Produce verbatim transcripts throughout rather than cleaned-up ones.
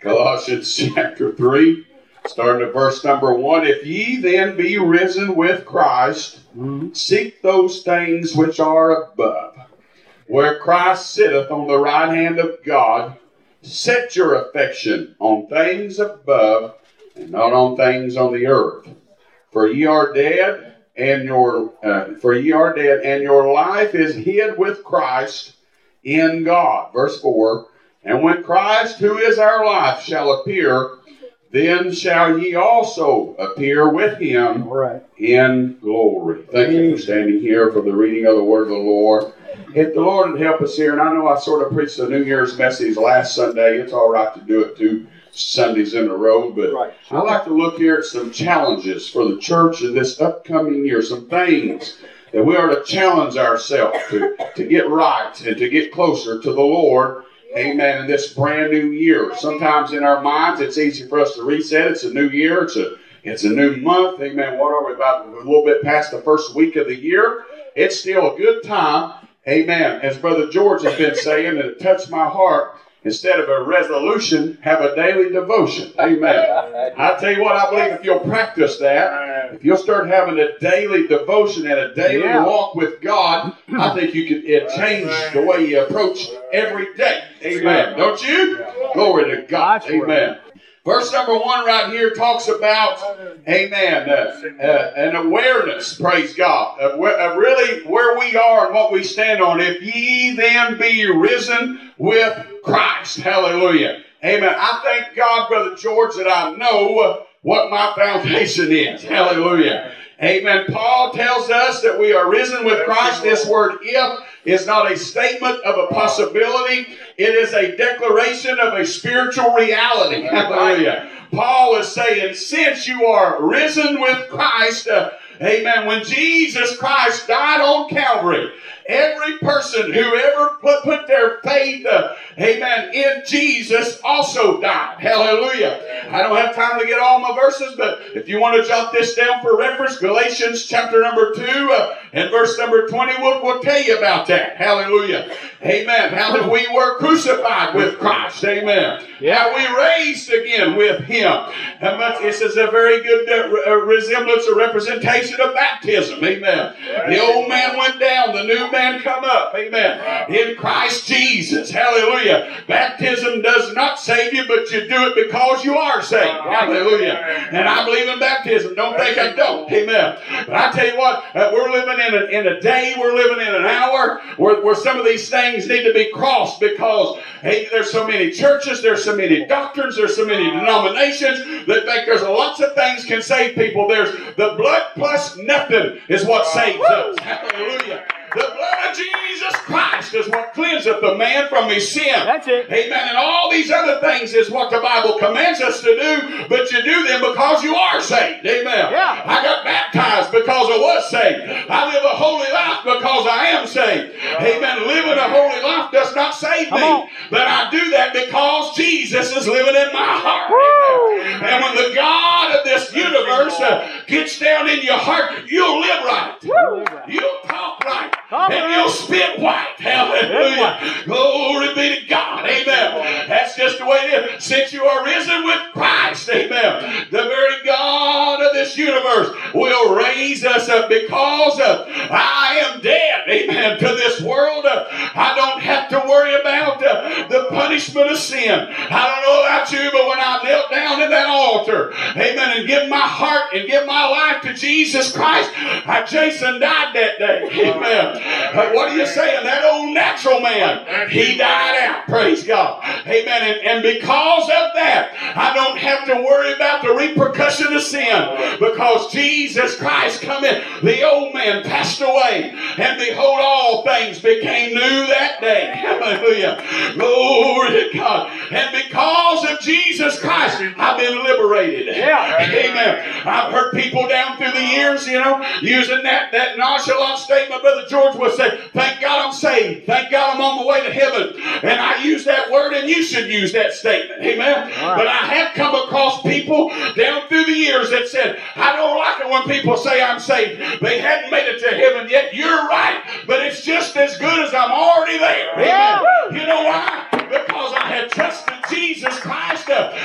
Colossians chapter three, starting at verse number one. If ye then be risen with Christ, mm-hmm. seek those things which are above, where Christ sitteth on the right hand of God. Set your affection on things above, and not on things on the earth. For ye are dead, and your uh, for ye are dead, and your life is hid with Christ in God. Verse four. And when Christ, who is our life, shall appear, then shall ye also appear with him right. in glory. Thank you for standing here for the reading of the word of the Lord. If the Lord would help us here, and I know I sort of preached the New Year's message last Sunday. It's all right to do it two Sundays in a row, but right. I'd like to look here at some challenges for the church in this upcoming year, some things that we are to challenge ourselves to, to get right and to get closer to the Lord. Amen. In this brand new year. Sometimes in our minds, it's easy for us to reset. It's a new year. It's a, it's a new month. Amen. What are we about? A little bit past the first week of the year. It's still a good time. Amen. As Brother George has been saying, and it touched my heart, instead of a resolution, have a daily devotion. Amen. I tell you what, I believe if you'll practice that, if you'll start having a daily devotion and a daily yeah. walk with God, I think you can it change the way you approach every day. Amen. Don't you? Glory to God. Amen. Verse number one right here talks about, amen, uh, uh, an awareness, praise God, of, where, of really where we are and what we stand on. If ye then be risen with Christ. Hallelujah. Amen. I thank God, Brother George, that I know what my foundation is. Hallelujah. Amen. Paul tells us that we are risen with Christ. This word if is not a statement of a possibility. It is a declaration of a spiritual reality. Hallelujah. Paul is saying, since you are risen with Christ, uh, amen, when Jesus Christ died on Calvary, every person who ever put, put their faith, uh, amen, in Jesus also died. Hallelujah. I don't have time to get all my verses, but if you want to jot this down for reference, Galatians chapter number two uh, and verse number twenty will will tell you about that. Hallelujah. Amen. How we were crucified with Christ. Amen. Yeah. How we raised again with him. How much, this is a very good uh, resemblance or representation of baptism. Amen. The old man went down, the new man come up. Amen. In Christ Jesus. Hallelujah. Baptism does not save you, but you do it because you are saved. Hallelujah. And I believe in baptism. Don't think I don't. Amen. But I tell you what, uh, we're living in a, in a day, we're living in an hour where, where some of these things need to be crossed because hey, there's so many churches, there's so many doctrines, there's so many denominations that think there's lots of things can save people. There's the blood plus nothing is what saves us. Hallelujah. The blood of Jesus Christ is what cleanseth the man from his sin. That's it. Amen. And all these other things is what the Bible commands us to do, but you do them because you are saved. Amen. Yeah. I got baptized because I was saved. I live a holy life because I am saved. Amen. Living a holy life does not save me, but I do that because Jesus is living in my heart. Amen. And when the God of this universe uh, gets down in your heart, you'll live right. Woo. You'll talk right. And you'll spit white. Hallelujah. Glory be to God. Amen. That's just the way it is. Since you are risen with Christ, amen, the very God of this universe will raise us up because uh, I am dead, amen, to this world. Uh, I don't have to worry about uh, the punishment of sin. I don't know about you, but when I knelt down at that altar, amen, and give my heart and give my life to Jesus Christ, I, Jason died that day. Amen. Uh, what are you saying? That old natural man, he died out. Praise God. Amen. And, and because of that, I don't have to worry about the repercussion of sin because Jesus Christ come in. The old man passed away, and behold, all things became new that day. Hallelujah. Glory to God. And because of Jesus Christ, I've been liberated. Yeah. Amen. I've heard people down through the years, you know, using that, that nonchalant statement, Brother George would say, thank God I'm saved. Thank God I'm on my way to heaven. And I use that word, and you should use that statement. Amen. Right. But I have come across people down through the years that said, I don't like it when people say I'm saved. They hadn't made it to heaven yet. You're right. But it's just as good as I'm already there. Amen. Yeah. You know why? Because I had trusted Jesus Christ uh,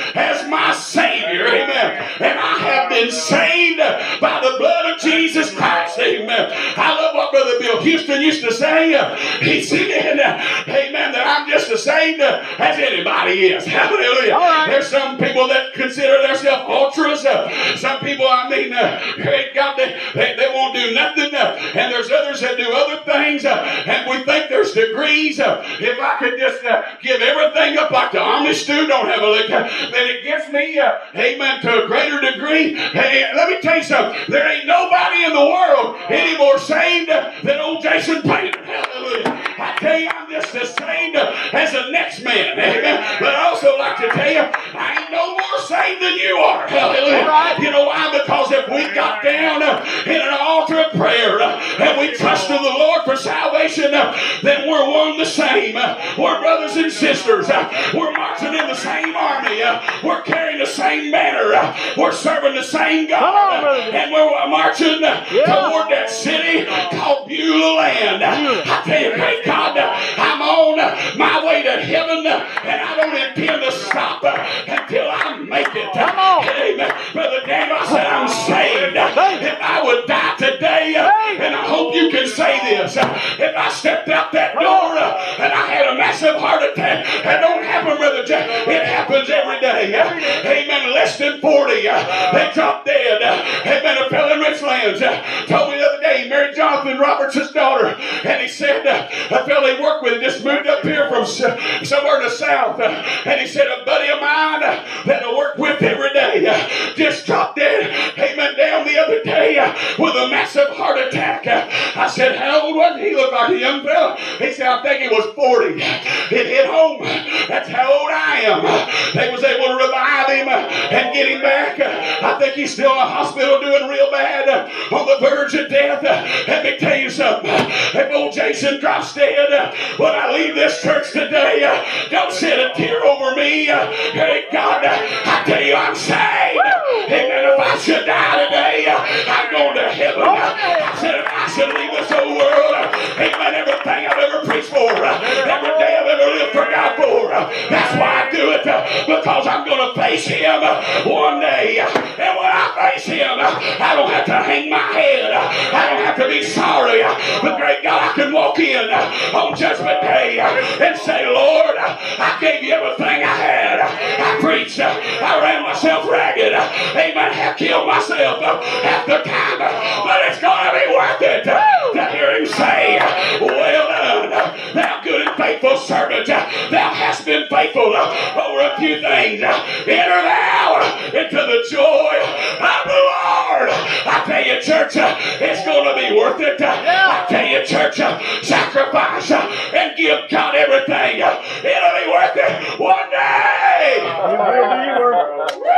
been saved by the blood of Jesus Christ. Amen. I love what Brother Bill Houston used to say. He said, amen, that I'm just as saved as anybody is. Hallelujah. Right. There's some people that consider themselves ultras. Some people, I mean, they, got, they, they, they won't do nothing. And there's others that do other things. And we think there's degrees. If I could just give everything up like the Amish do, don't have a lick, then it gets me, amen, to a greater degree. Hey, let me tell you something. There ain't nobody in the world any more saved than old Jason Painter. Hallelujah. I tell you, I'm just as saved as the next man. Amen. But I also like to tell you, I ain't no more saved than you are. Hallelujah. Right. You know why? Because if we got down in an altar of prayer and we trusted the Lord for salvation, then we're one the same. We're brothers and sisters. We're marching in the same army. We're carrying the same banner. We're serving the same God. On, and we're marching yeah. toward that city called Beulah Land. I tell you, great God, I'm on my way to heaven, and I don't intend to stop until I make it. Amen. Brother Daniel, I said I'm saved. If I would die today, and I hope you can say this, if I stepped out that door and I had a massive heart attack, that don't happen, Brother Jack. It happens every day. Amen. Less than forty. They dropped dead. Amen. A fellow in Richlands told me the other day he married Jonathan Roberts' daughter, and he said a fellow he worked with just moved up here from somewhere in the south, and he said a buddy of mine that I worked with every day just dropped dead. Amen. Down the other day with a massive heart attack. I said, how old was he? He looked like a young fella. He said, I think he was forty. It hit home. That's how old I am. They was able to revive him and get him back. I think he's still in a hospital doing real bad, on the verge of death. Let me tell you something. If old Jason drops dead when I leave this church today, don't shed a tear over me. Hey, God, I tell you, I'm saved. Amen. If I should die today, I'm going to heaven. I said, if I should leave this old world, amen, everything I've ever preached for, every day I've ever lived for God for, that's why I do it, because I'm going to face Him one day. And when I face Him, I don't have to hang my head. I don't have to be sorry. But great God, I can walk in on Judgment Day and say, Lord, I gave you everything I had. I preached. I ran myself ragged. Amen. I killed myself half the time. But it's going to be worth it to hear Him say, well done, thou good and faithful servant. Thou hast been faithful over a few things. Enter thou into the joy of the Lord. I tell you, church, it's going to be worth it. I tell you, church, sacrifice and give God everything. It'll be worth it one day. It will be worth it.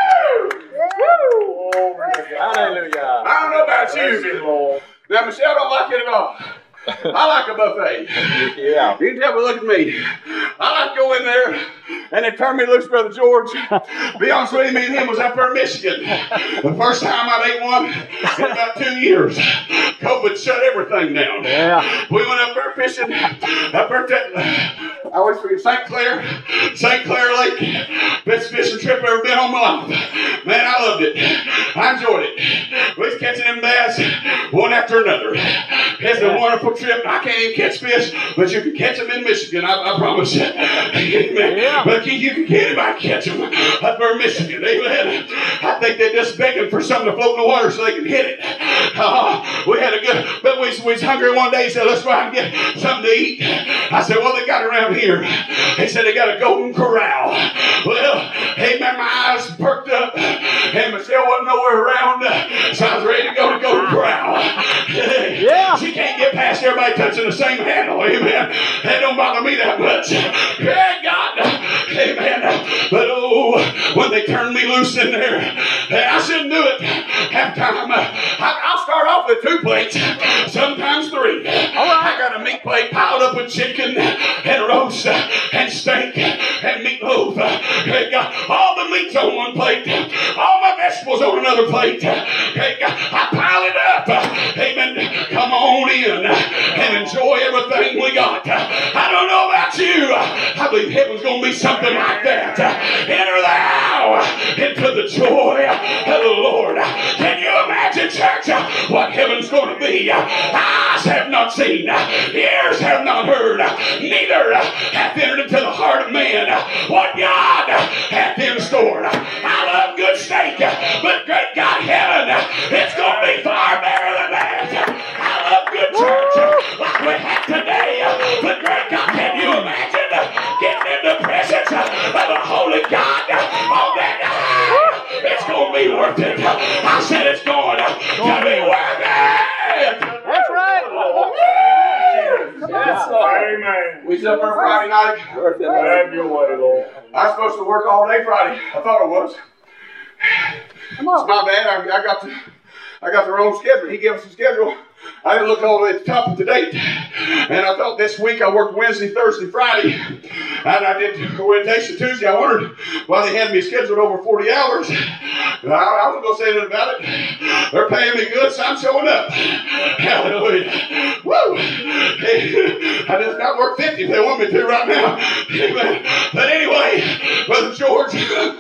Hallelujah. I don't know about you. Now, Michelle don't like it at all. I like a buffet. Yeah. You can tell, but look at me. I like to go in there and they turn me loose, Brother George. Be honest with you, me and him was up there in Michigan. The first time I ate one in about two years. COVID shut everything down. Yeah. We went up there fishing, up there at I always forget Saint Clair, Saint Clair Lake. Best fishing trip I've ever been on my life. Man, I loved it. I enjoyed it. We was catching them bass one after another. It's a wonderful trip. I can't even catch fish, but you can catch them in Michigan. I, I promise you. Amen. Yeah. But you, you can anybody catch them up there in Michigan. Amen. I think they're just begging for something to float in the water so they can hit it. Uh, we had a good, but we, we was hungry one day. He said, let's try and get something to eat. I said, well, they got around here. He said, they got a Golden Corral. Well, hey, man, my eyes perked up, and Michelle wasn't nowhere around, so I was ready to go to Golden Corral. Yeah. She can't get past everybody touching the same handle. Amen. That don't bother me that much. Yeah, God. Amen. But oh, when they turned me loose in there, I shouldn't do it. Half time, I'll start off with two plates, sometimes three. I got a meat plate piled up with chicken and roast and steak and meatloaf. Hey, God, all the meat's on one plate, all my vegetables on another plate. Hey, God, I pile it up. Amen. Come on in and enjoy everything we got. I don't know about you. I believe heaven's going to be something like that. Enter thou into the joy of the Lord. Can you imagine, church, what heaven's going to be? Eyes have not seen, ears have not heard, neither hath entered into the heart of man what God hath in store. I love good steak, but great God, heaven, it's going to be far better than that. I love good church like we have today, but great God, can you imagine getting in the presence of the Holy God on that day? It's going to be worth it. I said it's going to be worth it. That's right. Yes, Lord. Amen. We slept on Friday night. Have your way, Lord. I was supposed to work all day Friday. I thought it was. It's my bad. I, I got the I got the wrong schedule. He gave us a schedule. I didn't look all the way at the top of the date. And I thought this week I worked Wednesday, Thursday, Friday. And I did Wednesday, Tuesday. I wondered why they had me scheduled over forty hours. I, I wasn't going to say anything about it. They're paying me good, so I'm showing up. Hallelujah. Woo! I just got work fifty if they want me to right now. But anyway, Brother George,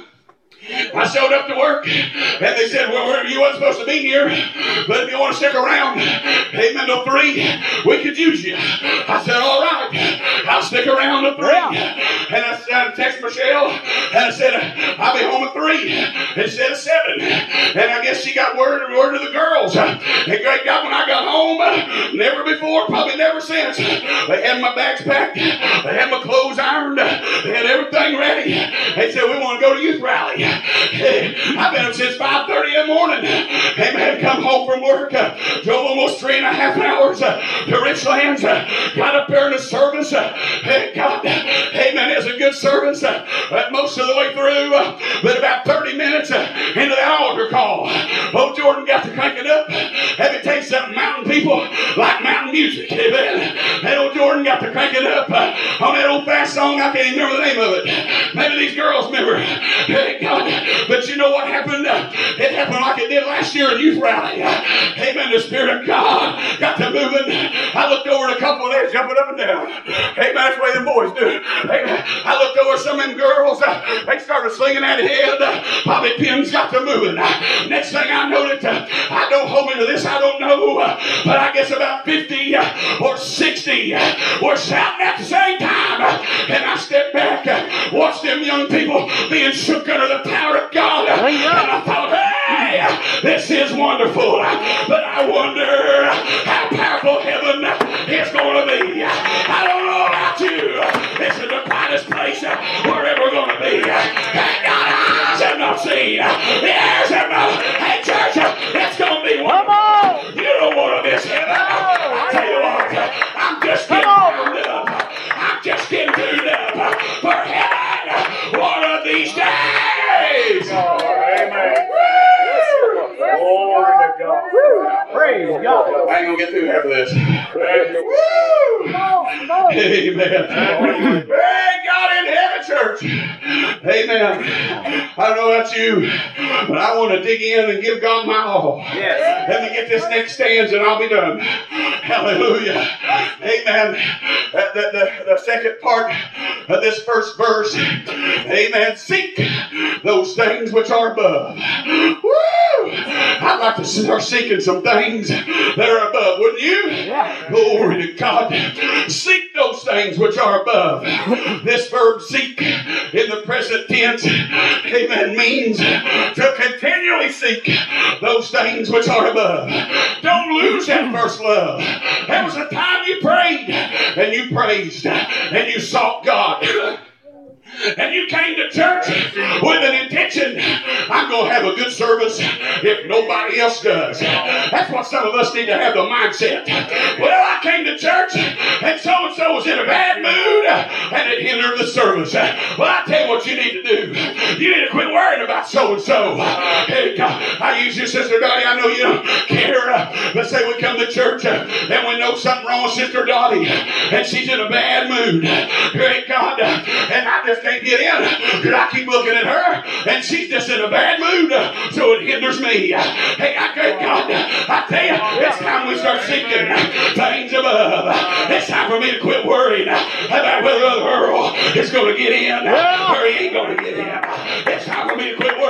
I showed up to work, and they said, well, you weren't supposed to be here, but if you want to stick around, amen, till three, we could use you. I said, all right, I'll stick around till three. And I, I texted Michelle, and I said, I'll be home at three instead of seven. And I guess she got word, word to the girls. And great God, when I got home, never before, probably never since, they had my bags packed, they had my clothes ironed, they had everything ready. They said, we want to go to youth rally. I've been up since five thirty in the morning. Amen. Come home from work. Uh, drove almost three and a half hours uh, to Richlands. Uh, got up there in the service. Uh, God, amen. It was a good service uh, most of the way through. Uh, but about thirty minutes uh, into the altar call, old Jordan got to crank it up. Let me tell you something. Mountain people like mountain music. Amen. And old Jordan got to crank it up uh, on that old fast song. I can't even remember the name of it. Maybe these girls remember. Hey, God. But you know what happened? It happened like it did last year in youth rally. Amen. The Spirit of God got to moving. I looked over at a couple of them jumping up and down. Amen. That's the way the boys do. Amen. I looked over at some of them girls. They started slinging that head. Bobby pins got to moving. Next thing I noticed, I don't hold me to this. I don't know. But I guess about fifty or sixty were shouting at the same time. And I stepped back, watched them young people being shook under the power of God. And I thought, hey, this is wonderful. But I wonder how powerful heaven is going to be. I don't know about you. This is the quietest place we're ever going to be. And God, eyes have not seen. Ears have not. Hey, church, it's going to be wonderful. You don't want to miss heaven. I tell you what, I'm just getting tuned up. I'm just getting tuned up for heaven one of these days. Amen. Glory to God. Praise God. I ain't gonna get through half of this. Woo! Amen. Thank God in heaven, church. Amen. I don't know about you, but I want to dig in and give God my all. Yes. Let me get this next stanza and I'll be done. Hallelujah. Amen. The, the, the second part of this first verse. Amen. Seek those things which are above. Woo! I'd like to start seeking some things that are above, wouldn't you? Yeah. Glory to God. Seek those things which are above. This verb seek in the present tense, amen, means to continually seek those things which are above. Don't lose that first love. There was a time you prayed and you praised and you sought God. And you came to church with an intention, I'm going to have a good service if nobody else does. That's what some of us need to have the mindset. Well, I came to church and so-and-so was in a bad mood and it hindered the service. Well, I tell you what you need to do. You need to quit worrying about so-and-so. Hey, God, I use you, Sister Dottie. I know you don't care. Let's say we come to church and we know something wrong with Sister Dottie and she's in a bad mood. Great God. And I just can't get in because I keep looking at her and she's just in a bad mood, so it hinders me. Hey, I thank God. I tell you, it's time we start seeking things above. It's time for me to quit worrying about whether the Earl is going to get in or he ain't going to get in. It's time for me to quit worrying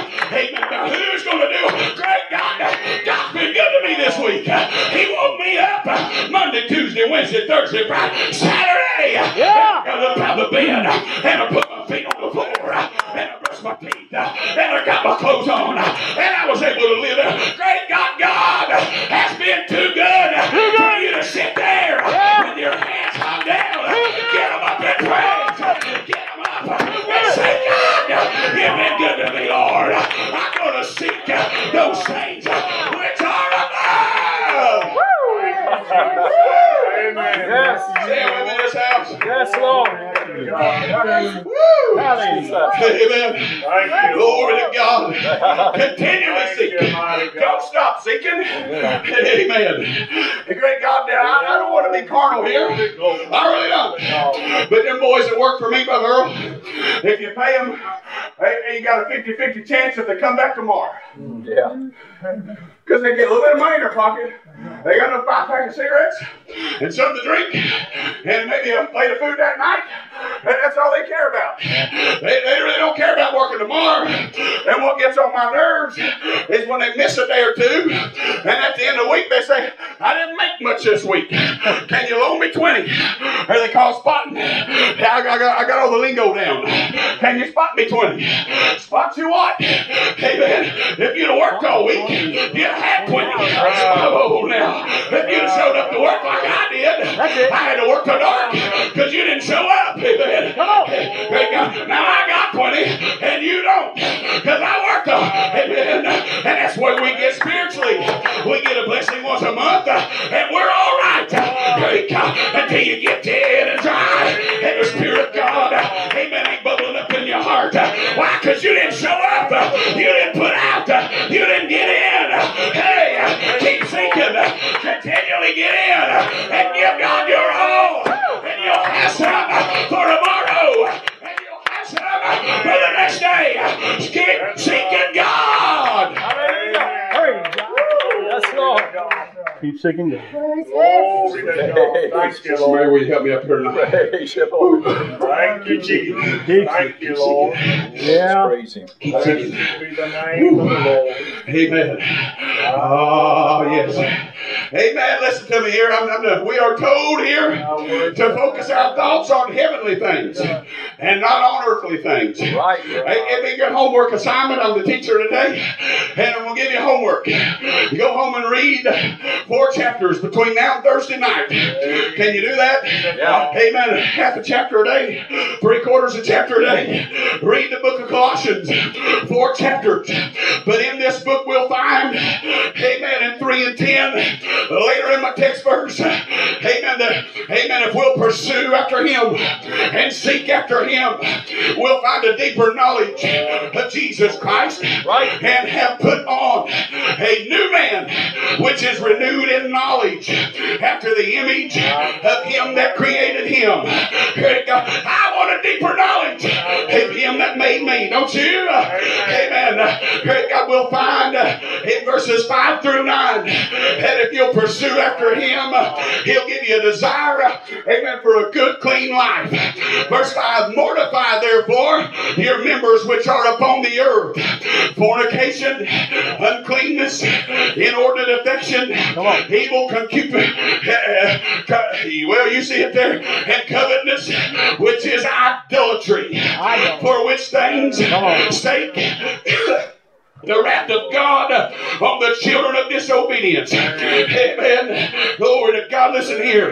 Amen. Now who's going to do? Great God. God's been good to me this week. He woke me up Monday, Tuesday, Wednesday, Thursday, Friday, Saturday. Yeah. I got up out of the bed and I put my feet on the floor and I brushed my teeth and I got my clothes on and I was able to live there. Great God, God has been too good for you to sit there with your hands hung down. Get them up and praise. Get them up and say, God, you've been good to me, Lord. I'm going to seek those things which are above. Amen. Yes. Stay with me in this house. Yes, Lord. Woo! Hallelujah. Amen. Thank you. Glory to God. Continually Thank seek. you, mighty God. Don't stop seeking. Amen. The great God, I, I don't want to be carnal here. I really don't. But them boys that work for me, Brother Earl, if you pay them, hey, you got a fifty-fifty chance if they come back tomorrow. Yeah. Because they get a little bit of money in their pocket. They got enough to buy a pack of cigarettes and something to drink and maybe a plate of food that night. And that's all they care about. They, they really don't care about working tomorrow. And what gets on my nerves is when they miss a day or two. And at the end of the week, they say, I didn't make much this week. Can you loan me twenty? Or they call spotting. Yeah, I got, I got, I got all the lingo down. Can you spot me twenty? Spot you what? Hey, man, if you'd have worked all week, you'd have had twenty. Oh, now, if you'd have showed up to work like I did, I had to work till dark because you didn't show up. Amen. Come on. Now I got twenty and you don't because I worked on it. Amen. And that's where we get spiritually. We get a blessing once a month and we're all right. Great God. Until you get dead and dry and the Spirit of God, amen, ain't bubbling up in your heart. Why? Because you didn't show up. You didn't put out. You didn't get in. Hey, keep seeking. Continually get in and give God your all. And you'll have some for tomorrow. And you'll have some for the next day. Keep seeking God. Hallelujah. Praise God. Yes, Lord. Keep seeking God. Glory to God. Thank you, Sister Mary, Lord. will you help me up here tonight? Praise you, Lord. Thank you, Jesus. Keep Thank you, Lord. Yeah. Praise Him. Blessed be the name of the Lord. Amen. Ah, yes. Amen. Listen to me here. I'm, I'm done. We are told here to focus our thoughts on heavenly things and not on earthly things. Right. Hey, it'd be a good homework assignment. I'm the teacher today, and I'm going to give you homework. You go home and read four chapters between now and Thursday night. Can you do that? Yeah. Amen. Half a chapter a day, three quarters a chapter a day. Read the book of Colossians, four chapters. But in this book we'll find, amen, in three and ten, later in my text verse, amen, that, amen, if we'll pursue after Him and seek after Him, we'll find a deeper knowledge of Jesus Christ, Right. and have put on a new man, which is renewed in knowledge after the image of Him that created him. I want a deeper knowledge of Him that made me, don't you? Amen. God will find in verses five through nine that if you'll pursue after Him, He'll give you a desire, amen, for a good, clean life. Verse five, mortify therefore your members which are upon the earth, fornication, uncleanness, inordinate affection, evil concupiscence, well, you see it there, and covetousness, which is idolatry, for which things sake the wrath of God on the children of disobedience. Amen. Glory to God. Listen here.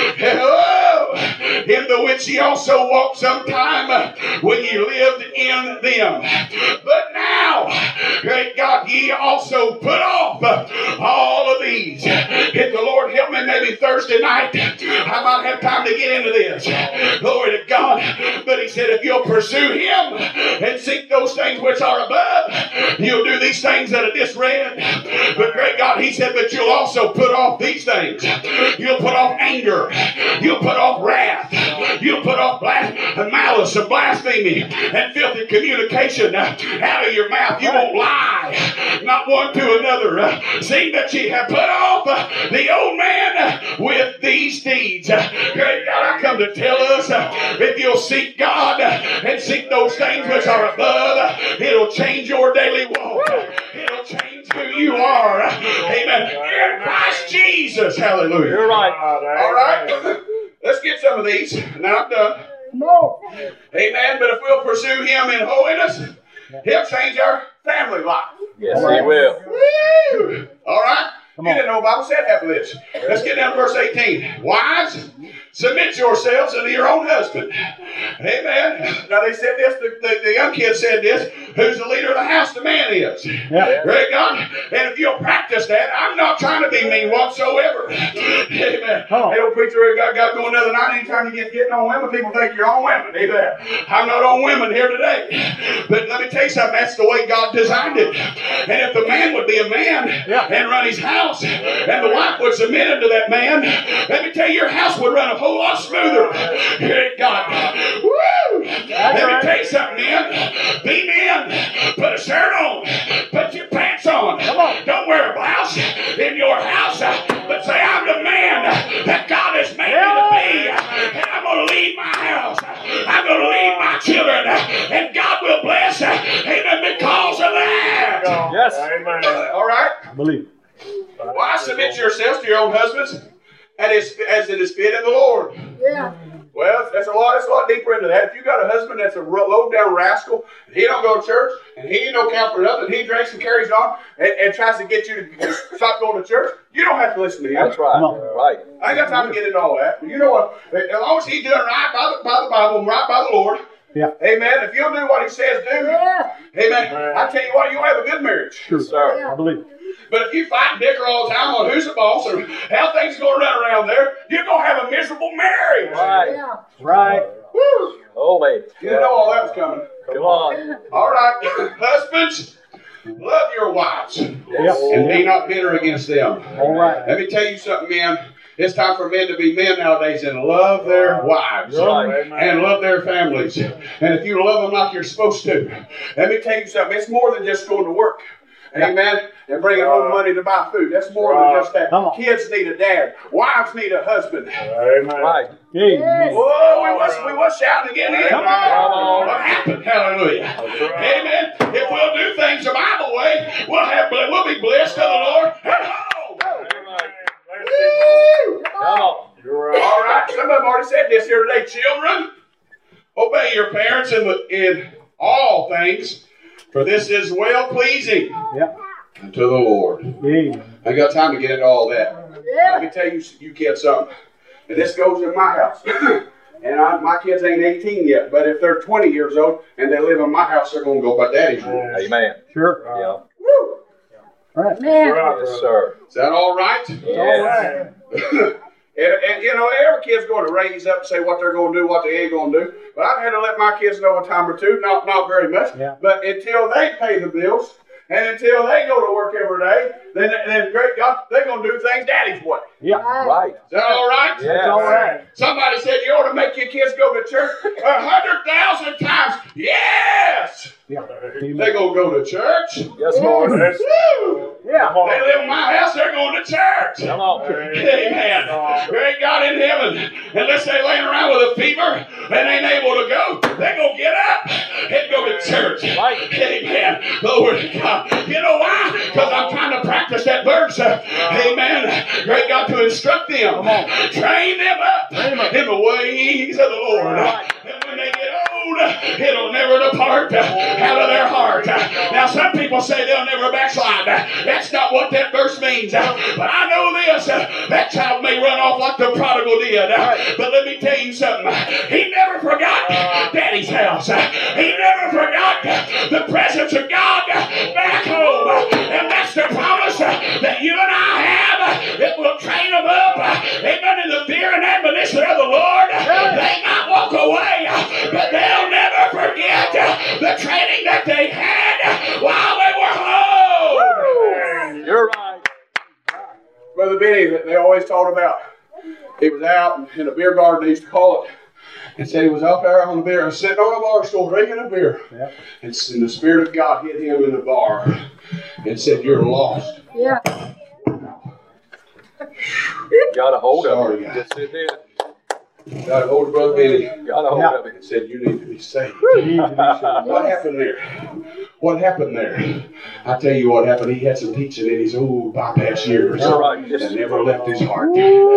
Oh, in the which ye also walked sometime when ye lived in them. But now, great God, ye also put off all of these. If the Lord help me, maybe Thursday night, I might have time to get into this. Glory to God. But He said, if you'll pursue Him and seek those things which are above, you'll do these things that I just read. But great God, He said, but you'll also put off these things. You'll put off anger. You'll put off wrath. You'll put off blas- and malice and blasphemy and filthy communication uh, out of your mouth. You won't lie, not one to another. Uh, seeing that ye have put off uh, the old man uh, with these deeds. Uh, great God, I come to tell us uh, if you'll seek God uh, and seek those things which are above, uh, it'll change your daily walk. Uh, it'll change who you are. Uh, amen. In Christ Jesus. Hallelujah. You're right. All right. Let's get some of these. Now I'm done. No. Amen. But if we'll pursue Him in holiness, He'll change our family life. Yes, He will. Woo! All right. You didn't know the Bible said half of this. Let's get down to verse eighteen. Wives, submit yourselves unto your own husband. Amen. Now they said this, the, the, the young kid said this, who's the leader of the house, the man is. Yeah. Great God. And if you'll practice that, I'm not trying to be mean whatsoever. Amen. Oh. Hey, old preacher got, got going the other night, anytime you get getting on women, people think you're on women. Amen. I'm not on women here today. But let me tell you something, that's the way God designed it. And if the man would be a man Yeah. and run his house, and the wife would submit unto that man, let me tell you, your house would run a whole lot smoother. Great God. Woo! Let me tell you something, men. Be men. Put a shirt on. Put your pants on. Come on. Don't wear a blouse in your house, but say, I'm the man that God has made me to be. And I'm going to lead my house. I'm going to lead my children. And God will bless. Amen. Because of that. Yes. Amen. All right. I believe. Why submit yourselves to your own husbands as as it is fit in the Lord? Yeah. Well, that's a lot. That's a lot deeper into that. If you got a husband that's a low down rascal, and he don't go to church, and he don't count for nothing, he drinks and carries on, and, and tries to get you to stop going to church, you don't have to listen to him. That's right. No. Right. I ain't got time to get into all that. But you know what? As long as he's doing right by the, by the Bible, and right by the Lord, Yeah. amen. If you'll do what he says do, Yeah. amen. I tell you what, you'll have a good marriage. True. Sir. I believe. But if you fight and dicker all the time on who's the boss or how things are going to run around there, you're going to have a miserable marriage. Right. Yeah. Right. Woo! Holy. You didn't know all that was coming. Come on. All right. Husbands, love your wives Yeah. and be not bitter against them. All right. Let me tell you something, men. It's time for men to be men nowadays and love their wives. Right. And love their families. And if you love them like you're supposed to, let me tell you something. It's more than just going to work. Amen. And bringing home money to buy food. That's more than just that. Come on. Kids need a dad. Wives need a husband. Amen. Right. Amen. Whoa, we was, we was shouting again. Here. Come on. What happened? Hallelujah. Amen. If we'll do things the Bible way, we'll have we'll be blessed to the Lord at home. Woo! Come on. You're right. All right. Some of them already said this here today. Children, obey your parents in, the, in all things, for this is well pleasing Yeah. unto the Lord. Amen. I ain't got time to get into all that. Let Yeah. me tell you, you kids something. And this goes in my house. And I, my kids ain't eighteen yet, but if they're twenty years old and they live in my house, they're going to go by daddy's rules. Amen. Sure. Yeah. Woo! Right. Man. Yes, sir. Is that all right? Yes. And, and you know, every kid's going to raise up and say what they're going to do, what they ain't going to do. But I've had to let my kids know a time or two, not not very much. Yeah. But until they pay the bills and until they go to work every day, then, then great God, they're going to do things daddy's way. Yeah. Right. Is that all right? Yeah. That's all right. Somebody said you ought to make your kids go to church a hundred thousand times. Yes! Yeah. They Amen. going to go to church. Yes, Lord. That's Woo! Yeah. They live in my house, they're going to church. Come on. Amen. Great God in heaven. Unless they laying around with a fever and ain't able to go, they gonna get up and go to church. Right. Amen. Glory to God. You know why? Because I'm trying to practice that verse. Amen. Great God, to instruct them. Train them up in the ways of the Lord. And when they get old, it'll never depart out of their heart. Now, some people say they'll never backslide. That's not what that verse means. But I know this. That child may run off like the prodigal did. But let me tell you something. He never forgot Daddy's house. He never forgot the presence of God back home. And that's the promise that you and I have. It will train them up. Amen. In the fear and admonition of the Lord. They might walk away, but they'll never forget the training that they had while they were home. You're right. Brother Benny, they always talked about, he was out in a beer garden, they used to call it, and said he was out there on the beer, sitting on a bar stool drinking a beer. Yeah. And, and the Spirit of God hit him in the bar and said, "You're lost." Yeah. Got a hold of Sorry, it. guys. Yes, it did. Got a hold of Brother Benny Got a hold Yeah. of it. and said, "You need to be saved." You need to be sure. What happened there? What happened there? I tell you what happened. He had some teaching in his old bypass years That's right. that never left his heart.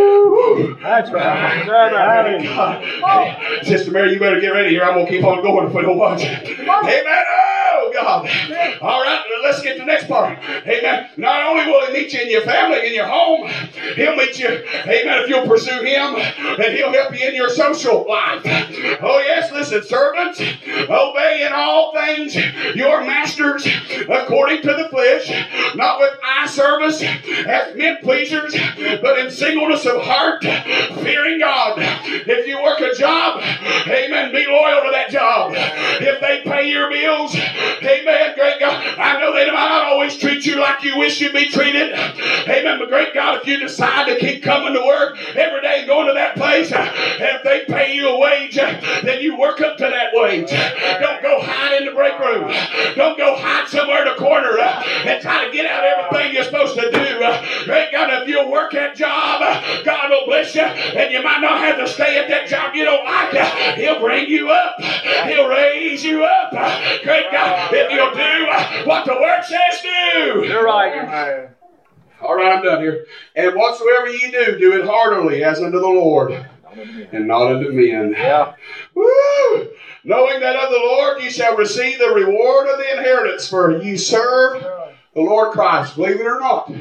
That's right. That's right. God. Hey, Sister Mary, you better get ready here. I'm going to keep on going if we don't watch it. Amen. Oh, God. All right, let's get to the next part. Amen. Not only will he meet you in your family, in your home, he'll meet you, amen, if you'll pursue him, and he'll help you in your social life. Oh, yes, listen, servants, obey in all things your masters according to the flesh, not with eye service as men pleasers, but in singleness of heart, fearing God. If you work a job, amen, be loyal to that job. If they pay your bills, amen, great God. I know they might not always treat you like you wish you'd be treated. Amen, but great God, if you decide to keep coming to work every day and going to that place, and if they pay you a wage, then you work up to that wage. Don't go hide in the break room. Don't go hide somewhere in a corner uh, and try to get out everything you're supposed to do. Uh, great God, if you'll work that job, uh, God will bless you, and you might not have to stay at that job you don't like. Uh, he'll bring you up. He'll raise you up. Uh, great God, if you'll do uh, what the Word says do. You're right. Amen. All right, I'm done here. And whatsoever ye do, do it heartily as unto the Lord, and not unto men. Yeah. Woo! Knowing that of the Lord ye shall receive the reward of the inheritance, for ye serve the Lord Christ. Believe it or not.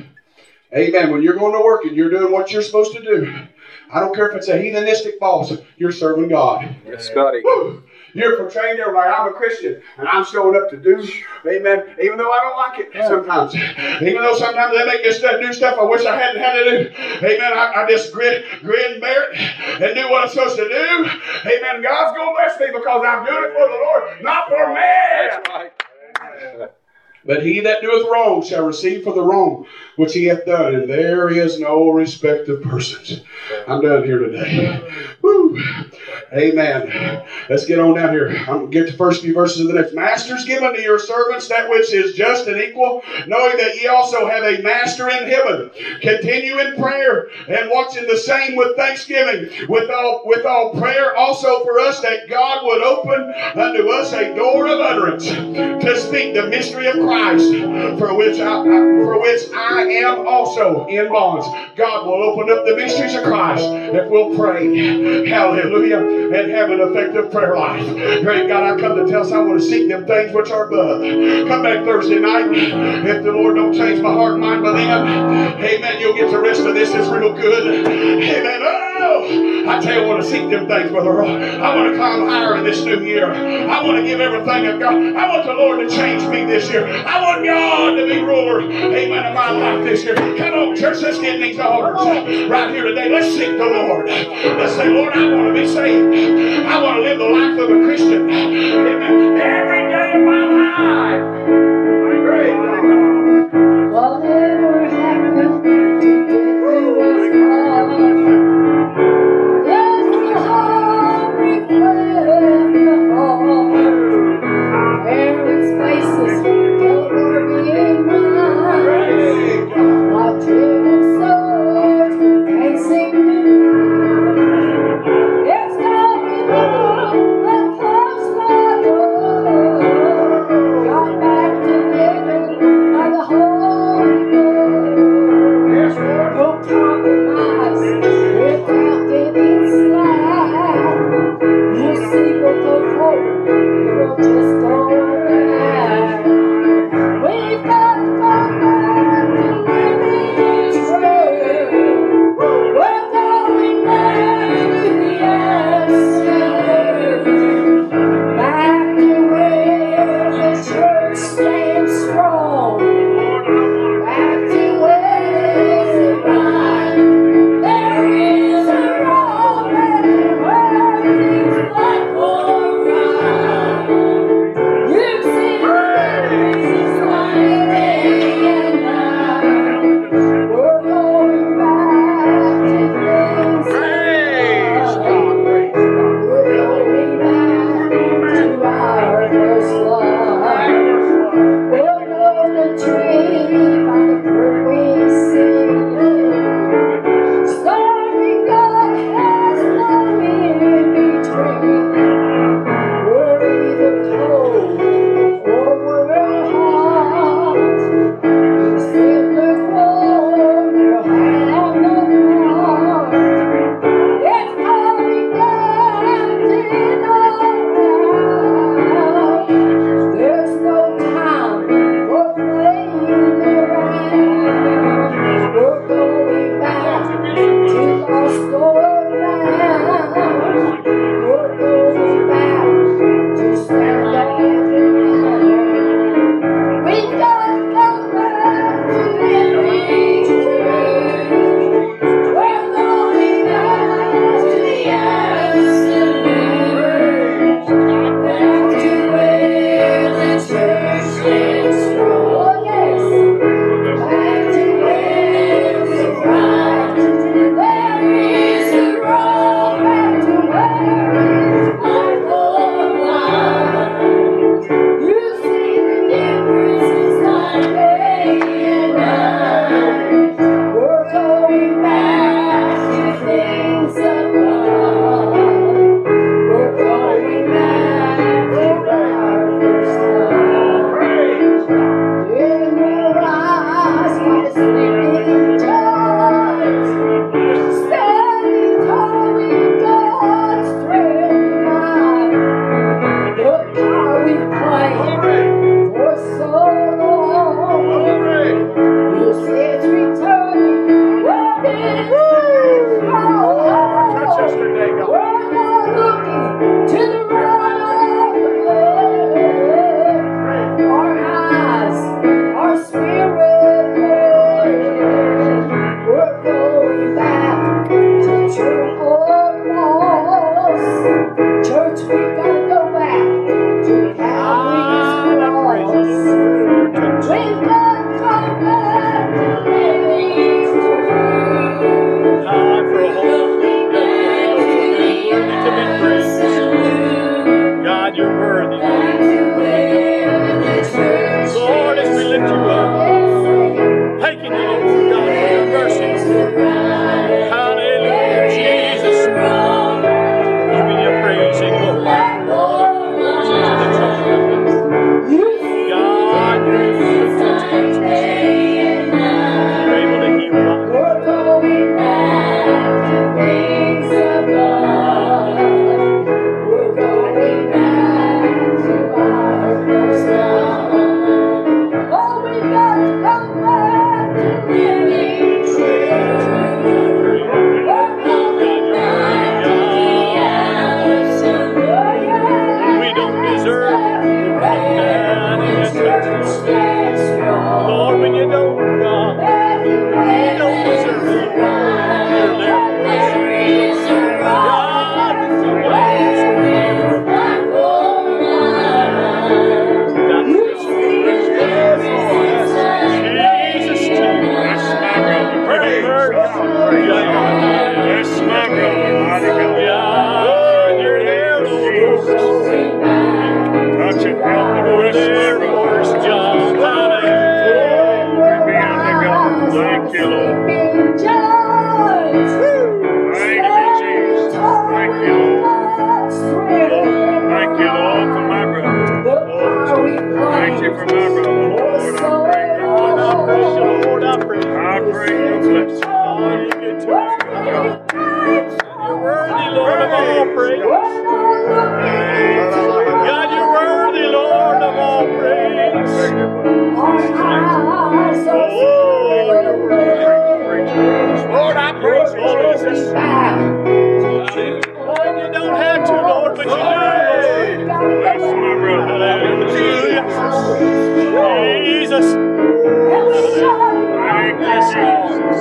Amen. When you're going to work and you're doing what you're supposed to do, I don't care if it's a heathenistic boss, you're serving God. Yes, Scotty. Woo! You're portraying there like I'm a Christian and I'm showing up to do, amen, even though I don't like it sometimes. Even though sometimes they make me stuff, do stuff I wish I hadn't had to do. Amen, I, I just grin, grin and bear it and do what I'm supposed to do. Amen, God's going to bless me because I'm doing it for the Lord, not for man. That's right. But he that doeth wrong shall receive for the wrong which he hath done, and there is no respect of persons. I'm done here today. Woo. Amen. Let's get on down here. I'm going to get the first few verses of the next. Masters, give unto your servants that which is just and equal, knowing that ye also have a master in heaven. Continue in prayer, and watching the same with thanksgiving, with all, with all prayer also for us, that God would open unto us a door of utterance to speak the mystery of Christ, for which I, for which I am also in bonds. God will open up the mysteries of Christ if we'll pray. Hallelujah. And have an effective prayer life. Great God, I come to tell us I want to seek them things which are above. Come back Thursday night. If the Lord don't change my heart and mind by then, amen, you'll get the rest of this. It's real good. Amen. Oh, I tell you, I want to seek them things, brother. I want to climb higher in this new year. I want to give everything I've got. I want the Lord to change me this year. I want God to be ruler, amen, of my life this year. Come on, church, let's get in these altars right here today. Let's seek the Lord. Let's say, Lord, I want to be saved. I want to live the life of a Christian. Amen. Every day of my life. Great God. Whatever happened to get through this heart? There's a hungry flame in the heart. Where its faces don't worry in mind. Great God. My troubled soul facing you. It's got me more than close my door.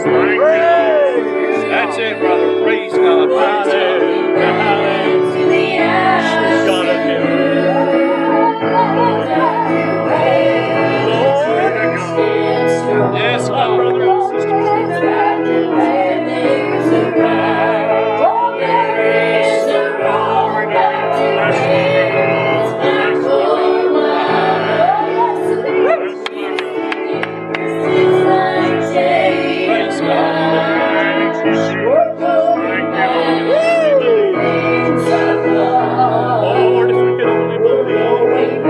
That's it, brother. Praise God. Hallelujah. Hallelujah. God of heaven. Yes, my brother and sister. Praise God. Lord, if we could only believe.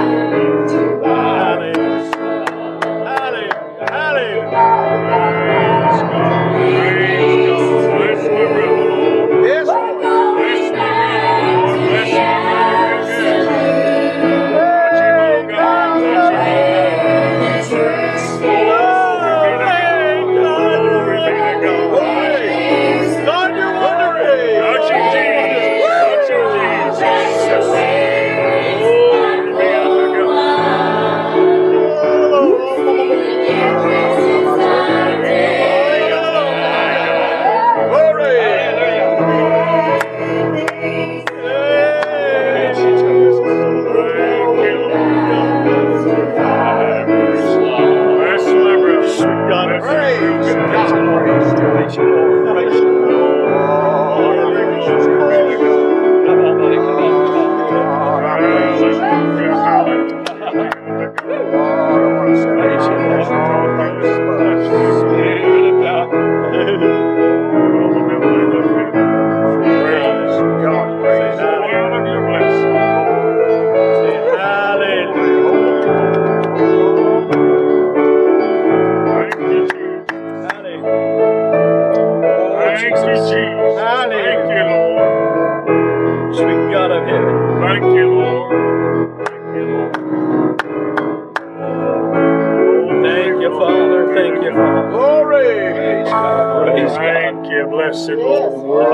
Hallelujah. Hallelujah. Hallelujah. Yes, Lord. God, you're wonderful. Sweet God of heaven. Thank you, Lord. Thank you, Lord. Thank you, Father. Thank you, Father. Glory. Praise God. Praise God. Thank you, blessed Lord.